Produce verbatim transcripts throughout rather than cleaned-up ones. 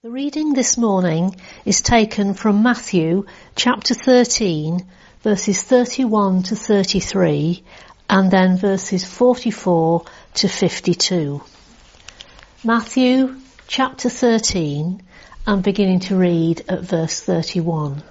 The reading this morning is taken from Matthew chapter thirteen, verses thirty-one to thirty-three, and then verses forty-four to fifty-two. Matthew chapter thirteen, and beginning to read at verse thirty-one.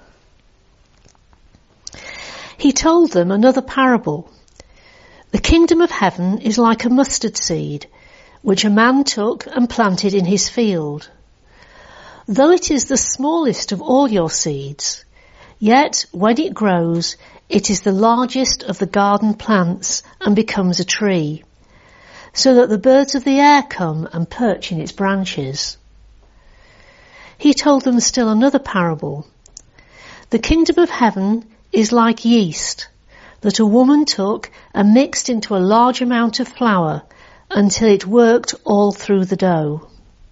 He told them another parable. The kingdom of heaven is like a mustard seed, which a man took and planted in his field. Though it is the smallest of all your seeds, yet when it grows, it is the largest of the garden plants and becomes a tree, so that the birds of the air come and perch in its branches. He told them still another parable. The kingdom of heaven is like yeast that a woman took and mixed into a large amount of flour until it worked all through the dough.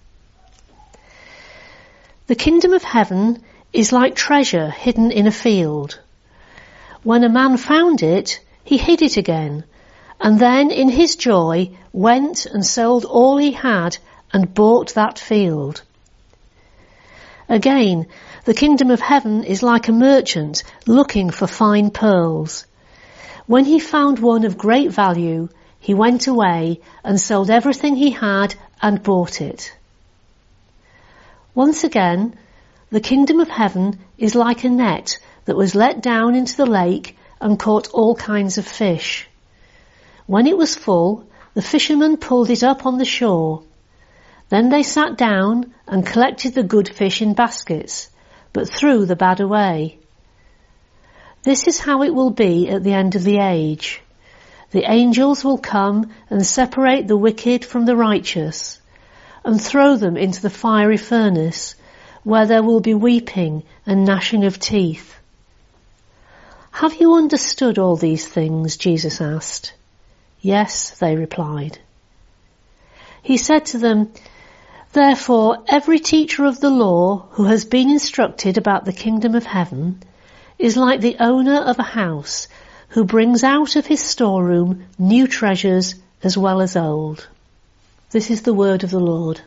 The kingdom of heaven is like treasure hidden in a field. When a man found it, he hid it again, and then in his joy went and sold all he had and bought that field. Again, the kingdom of heaven is like a merchant looking for fine pearls. When he found one of great value, he went away and sold everything he had and bought it. Once again, the kingdom of heaven is like a net that was let down into the lake and caught all kinds of fish. When it was full, the fishermen pulled it up on the shore. Then they sat down and collected the good fish in baskets, but threw the bad away. This is how it will be at the end of the age. The angels will come and separate the wicked from the righteous, and throw them into the fiery furnace, where there will be weeping and gnashing of teeth. Have you understood all these things? Jesus asked. Yes, they replied. He said to them, Therefore every teacher of the law who has been instructed about the kingdom of heaven is like the owner of a house who brings out of his storeroom new treasures as well as old. This is the word of the Lord.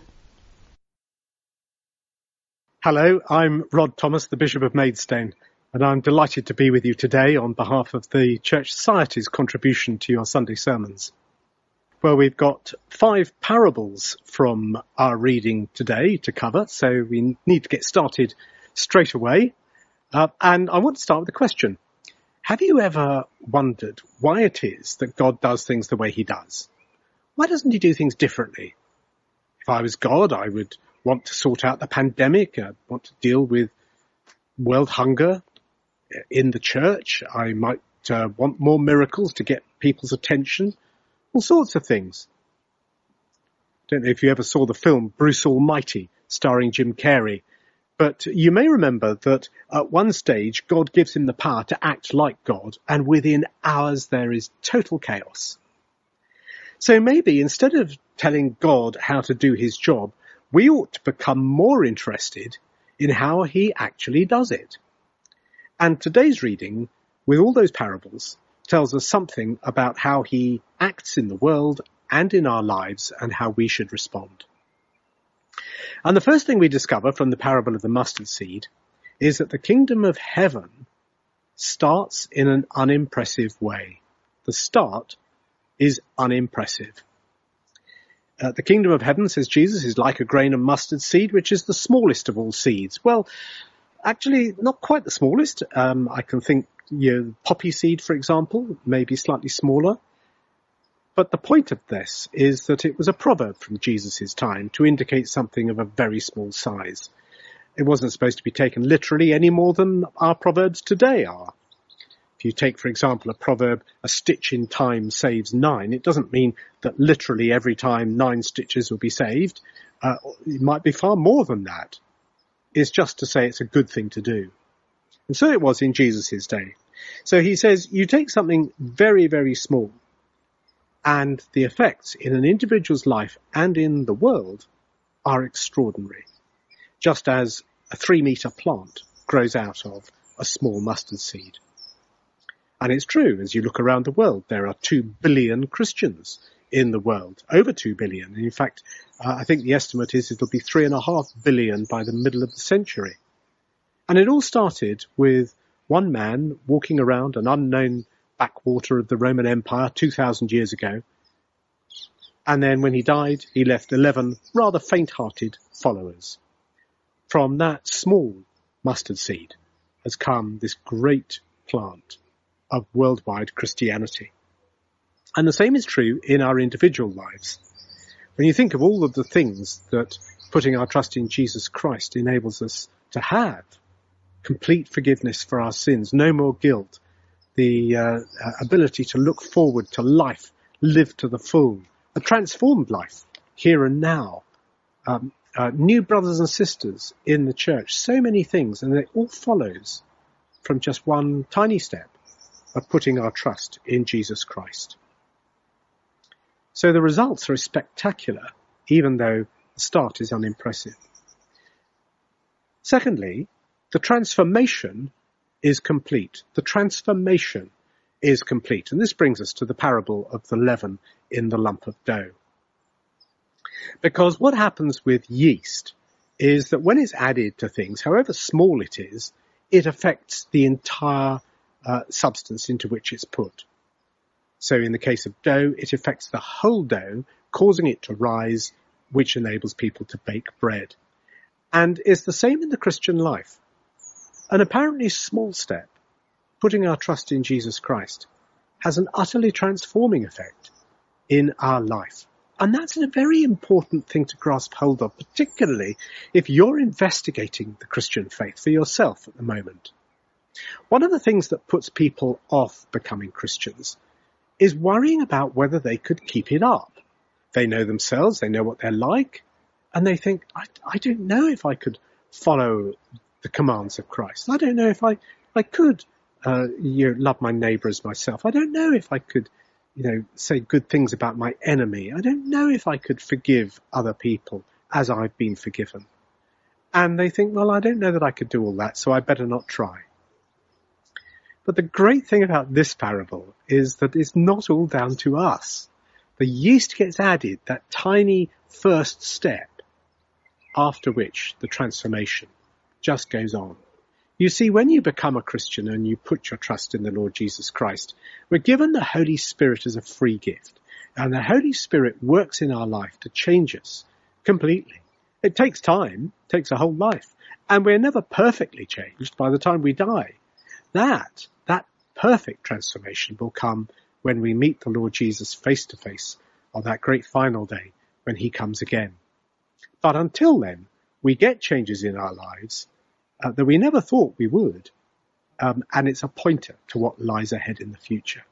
Hello, I'm Rod Thomas, the Bishop of Maidstone, and I'm delighted to be with you today on behalf of the Church Society's contribution to your Sunday sermons. Well, we've got five parables from our reading today to cover, so we need to get started straight away. Uh, and I want to start with a question. Have you ever wondered why it is that God does things the way he does? Why doesn't he do things differently? If I was God, I would want to sort out the pandemic. I'd want to deal with world hunger in the church. I might uh, want more miracles to get people's attention. All sorts of things. Don't know if you ever saw the film Bruce Almighty, starring Jim Carrey. But you may remember that at one stage, God gives him the power to act like God, and within hours there is total chaos. So maybe instead of telling God how to do his job, we ought to become more interested in how he actually does it. And today's reading, with all those parables, tells us something about how he acts in the world and in our lives and how we should respond. And the first thing we discover from the parable of the mustard seed is that the kingdom of heaven starts in an unimpressive way. The start is unimpressive. Uh, the kingdom of heaven, says Jesus, is like a grain of mustard seed, which is the smallest of all seeds. Well, actually, not quite the smallest. Um, I can think, you know, poppy seed, for example, maybe slightly smaller. But the point of this is that it was a proverb from Jesus' time to indicate something of a very small size. It wasn't supposed to be taken literally any more than our proverbs today are. If you take, for example, a proverb, a stitch in time saves nine, it doesn't mean that literally every time nine stitches will be saved. Uh, it might be far more than that. It's just to say it's a good thing to do. And so it was in Jesus' day. So he says, you take something very, very small, and the effects in an individual's life and in the world are extraordinary. Just as a three-metre plant grows out of a small mustard seed. And it's true, as you look around the world, there are two billion Christians in the world, over two billion. And in fact, uh, I think the estimate is it'll be three and a half billion by the middle of the century. And it all started with one man walking around an unknown backwater of the Roman Empire two thousand years ago. And then when he died, he left eleven rather faint-hearted followers. From that small mustard seed has come this great plant of worldwide Christianity. And the same is true in our individual lives. When you think of all of the things that putting our trust in Jesus Christ enables us to have, complete forgiveness for our sins, no more guilt, the uh, ability to look forward to life, live to the full, a transformed life here and now, um, uh, new brothers and sisters in the church, so many things, and it all follows from just one tiny step of putting our trust in Jesus Christ. So the results are spectacular, even though the start is unimpressive. Secondly, the transformation is complete. The transformation is complete. And this brings us to the parable of the leaven in the lump of dough. Because what happens with yeast is that when it's added to things, however small it is, it affects the entire uh, substance into which it's put. So in the case of dough, it affects the whole dough, causing it to rise, which enables people to bake bread. And it's the same in the Christian life. An apparently small step, putting our trust in Jesus Christ, has an utterly transforming effect in our life. And that's a very important thing to grasp hold of, particularly if you're investigating the Christian faith for yourself at the moment. One of the things that puts people off becoming Christians is worrying about whether they could keep it up. They know themselves, they know what they're like, and they think, I, I don't know if I could follow the commands of Christ. I don't know if I, I could uh, you know, love my neighbour as myself. I don't know if I could, you know, say good things about my enemy. I don't know if I could forgive other people as I've been forgiven. And they think, well, I don't know that I could do all that, so I better not try. But the great thing about this parable is that it's not all down to us. The yeast gets added, that tiny first step, after which the transformation just goes on. You see, when you become a Christian and you put your trust in the Lord Jesus Christ, we're given the Holy Spirit as a free gift. And the Holy Spirit works in our life to change us completely. It takes time, takes a whole life. And we're never perfectly changed by the time we die. That, that perfect transformation will come when we meet the Lord Jesus face to face on that great final day when he comes again. But until then, we get changes in our lives uh, that we never thought we would. Um, and it's a pointer to what lies ahead in the future.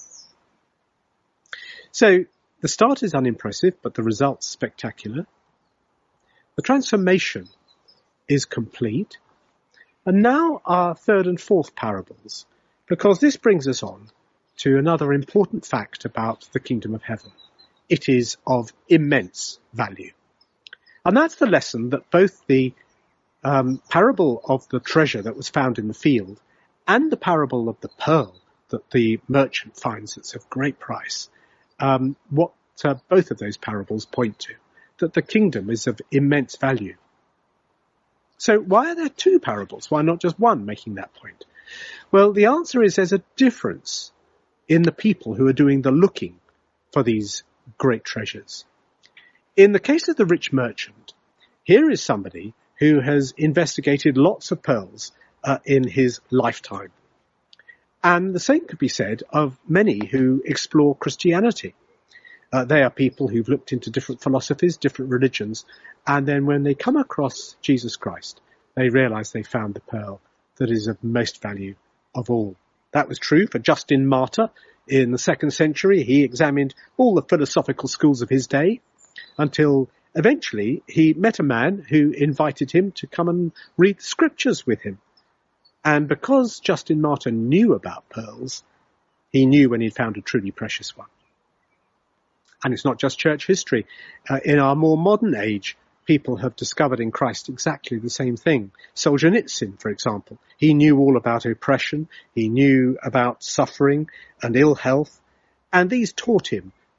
So the start is unimpressive, but the result's spectacular. The transformation is complete. And now our third and fourth parables, because this brings us on to another important fact about the kingdom of heaven. It is of immense value. And that's the lesson that both the um, parable of the treasure that was found in the field and the parable of the pearl that the merchant finds that's of great price, um, what uh, both of those parables point to, that the kingdom is of immense value. So why are there two parables? Why not just one making that point? Well, the answer is there's a difference in the people who are doing the looking for these great treasures. In the case of the rich merchant, here is somebody who has investigated lots of pearls uh, in his lifetime. And the same could be said of many who explore Christianity. Uh, they are people who've looked into different philosophies, different religions, and then when they come across Jesus Christ, they realize they found the pearl that is of most value of all. That was true for Justin Martyr in the second century. He examined all the philosophical schools of his day until eventually he met a man who invited him to come and read the scriptures with him. And because Justin Martyr knew about pearls, he knew when he'd found a truly precious one. And it's not just church history. Uh, in our more modern age, people have discovered in Christ exactly the same thing. Solzhenitsyn, for example, he knew all about oppression. He knew about suffering and ill health. And these taught him the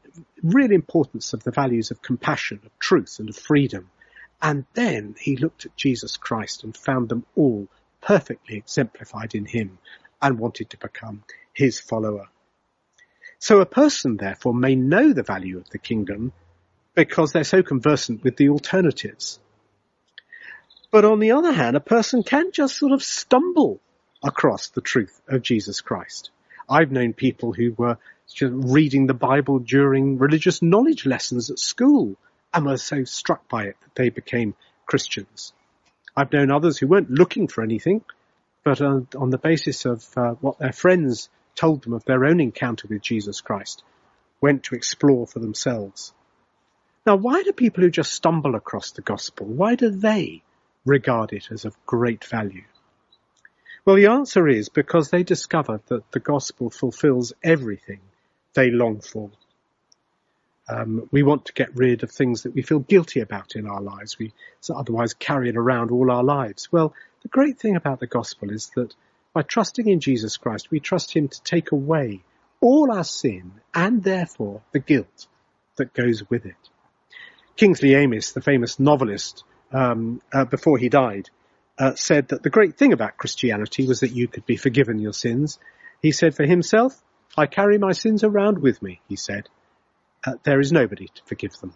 real importance of the values of compassion, of truth and of freedom. And then he looked at Jesus Christ and found them all perfectly exemplified in him and wanted to become his follower. So a person, therefore, may know the value of the kingdom because they're so conversant with the alternatives. But on the other hand, a person can just sort of stumble across the truth of Jesus Christ. I've known people who were just reading the Bible during religious knowledge lessons at school and were so struck by it that they became Christians. I've known others who weren't looking for anything, but on, on the basis of uh, what their friends told them of their own encounter with Jesus Christ, went to explore for themselves. Now, why do people who just stumble across the gospel, why do they regard it as of great value? Well, the answer is because they discover that the gospel fulfills everything they long for. Um, we want to get rid of things that we feel guilty about in our lives. We so otherwise carry it around all our lives. Well, the great thing about the gospel is that by trusting in Jesus Christ, we trust him to take away all our sin and therefore the guilt that goes with it. Kingsley Amis, the famous novelist, um, uh, before he died, uh, said that the great thing about Christianity was that you could be forgiven your sins. He said for himself, I carry my sins around with me, he said. Uh, there is nobody to forgive them.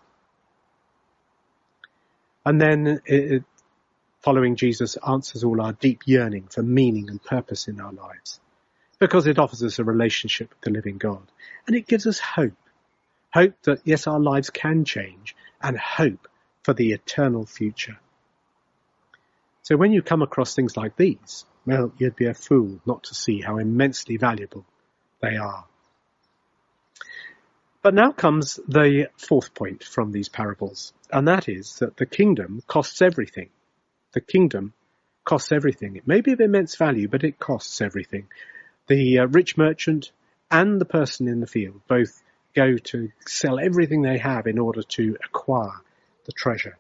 And then it, following Jesus answers all our deep yearning for meaning and purpose in our lives, because it offers us a relationship with the living God. And it gives us hope. Hope that, yes, our lives can change, and hope for the eternal future. So when you come across things like these, well, you'd be a fool not to see how immensely valuable they are. But now comes the fourth point from these parables, and that is that the kingdom costs everything. The kingdom costs everything. It may be of immense value, but it costs everything. The uh, rich merchant and the person in the field both go to sell everything they have in order to acquire the treasure.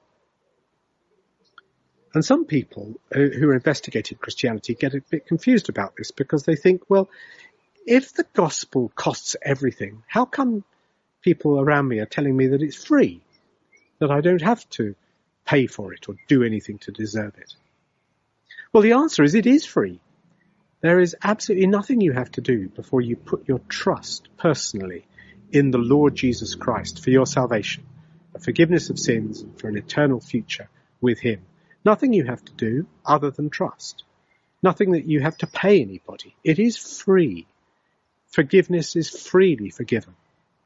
And some people who are investigating Christianity get a bit confused about this because they think, well, if the gospel costs everything, how come people around me are telling me that it's free, that I don't have to pay for it or do anything to deserve it? Well, the answer is it is free. There is absolutely nothing you have to do before you put your trust personally in the Lord Jesus Christ for your salvation, for forgiveness of sins, and for an eternal future with him. Nothing you have to do other than trust. Nothing that you have to pay anybody. It is free. Forgiveness is freely forgiven.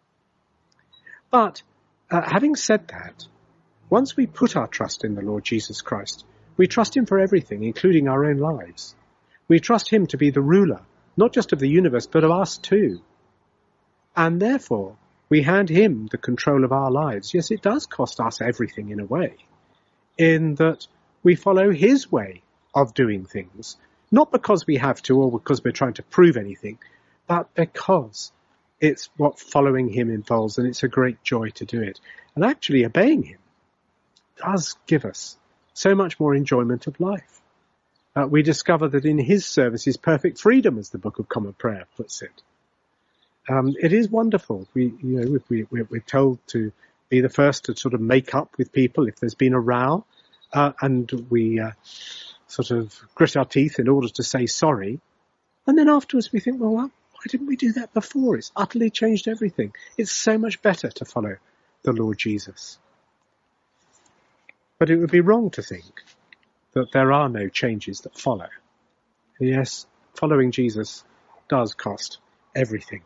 But uh, having said that, once we put our trust in the Lord Jesus Christ, we trust him for everything, including our own lives. We trust him to be the ruler, not just of the universe, but of us too. And therefore, we hand him the control of our lives. Yes, it does cost us everything in a way, in that we follow his way of doing things, not because we have to or because we're trying to prove anything, but because it's what following him involves, and it's a great joy to do it. And actually obeying him does give us so much more enjoyment of life. Uh, we discover that in his service is perfect freedom, as the Book of Common Prayer puts it. Um, it is wonderful. We, you know, we, we, we're told to be the first to sort of make up with people if there's been a row, uh, and we uh, sort of grit our teeth in order to say sorry. And then afterwards we think, well, why didn't we do that before? It's utterly changed everything. It's so much better to follow the Lord Jesus. But it would be wrong to think that there are no changes that follow. Yes, following Jesus does cost everything.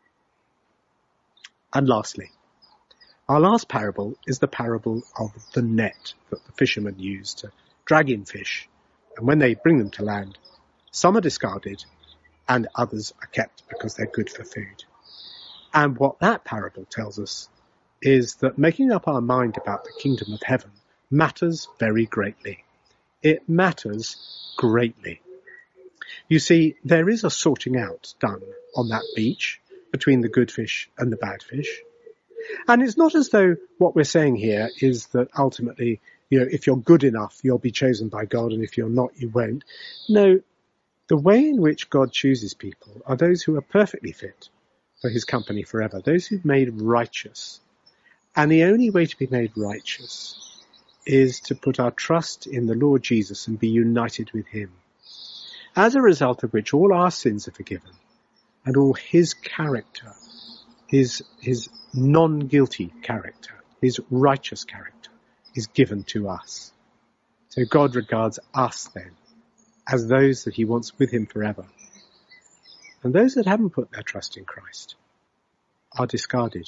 And lastly, our last parable is the parable of the net that the fishermen use to drag in fish. And when they bring them to land, some are discarded and others are kept because they're good for food. And what that parable tells us is that making up our mind about the kingdom of heaven matters very greatly. It matters greatly. You see, there is a sorting out done on that beach between the good fish and the bad fish. And it's not as though what we're saying here is that ultimately, you know, if you're good enough, you'll be chosen by God, and if you're not, you won't. No, the way in which God chooses people are those who are perfectly fit, for his company forever. Those who've made righteous. And the only way to be made righteous is to put our trust in the Lord Jesus and be united with him. As a result of which all our sins are forgiven and all his character, his, his non-guilty character, his righteous character is given to us. So God regards us then as those that he wants with him forever. And those that haven't put their trust in Christ are discarded.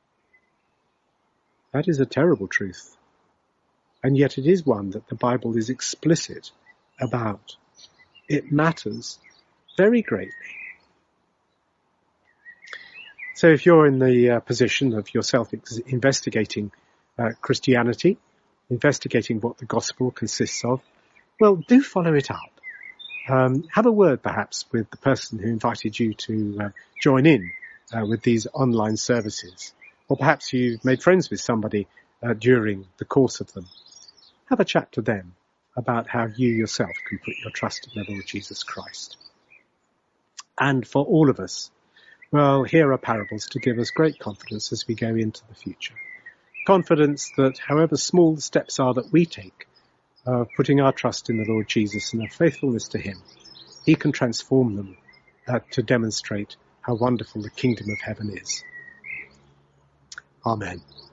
That is a terrible truth. And yet it is one that the Bible is explicit about. It matters very greatly. So if you're in the uh, position of yourself investigating uh, Christianity, investigating what the gospel consists of, well, do follow it up. Um, have a word perhaps with the person who invited you to uh, join in uh, with these online services. Or perhaps you've made friends with somebody uh, during the course of them. Have a chat to them about how you yourself can put your trust in the Lord Jesus Christ. And for all of us, well, here are parables to give us great confidence as we go into the future. Confidence that however small the steps are that we take, of putting our trust in the Lord Jesus and our faithfulness to him, he can transform them uh, to demonstrate how wonderful the kingdom of heaven is. Amen.